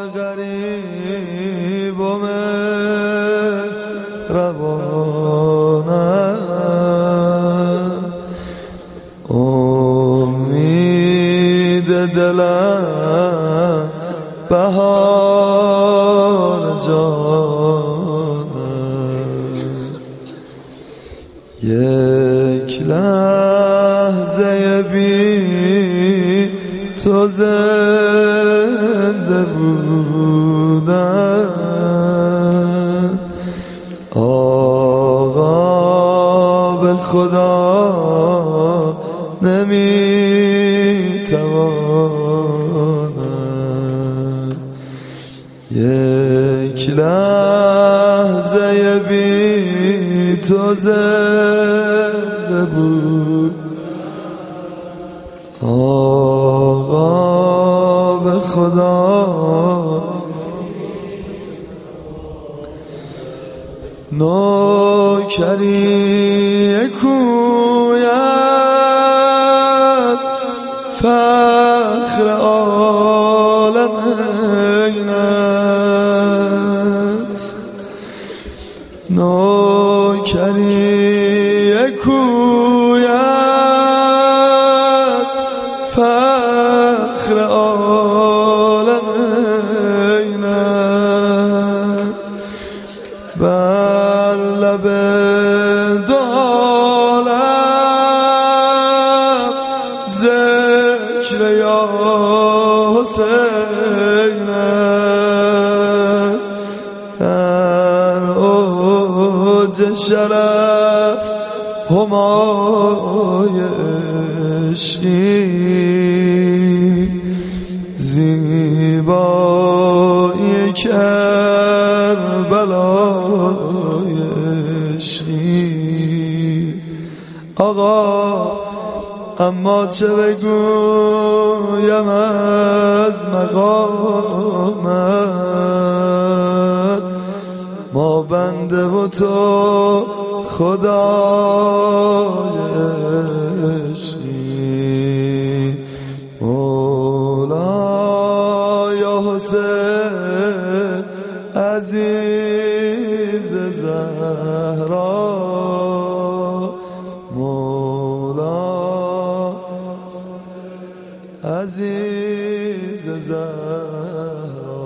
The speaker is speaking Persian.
غریب و مهربانم، امید دلم بهار جانم. یک لحظه بی تو زنده بودم، آقا به خدا نمیتوانم. یک لحظه بی تو زنده بود، آقا به خدا. نوکری کویت فخر عالم این است، نوکری کویت فخر عالم این است. بر لب دو عالم ذکر یا حسین است، در اوج شرف همای عشقی، زیبایی کربلای عشقی. آقا اما چه بگویم از مقامت، ما بنده و تو خدای عشقی. مولا یا حسین عزیز زهرا، مولا عزیز زهرا.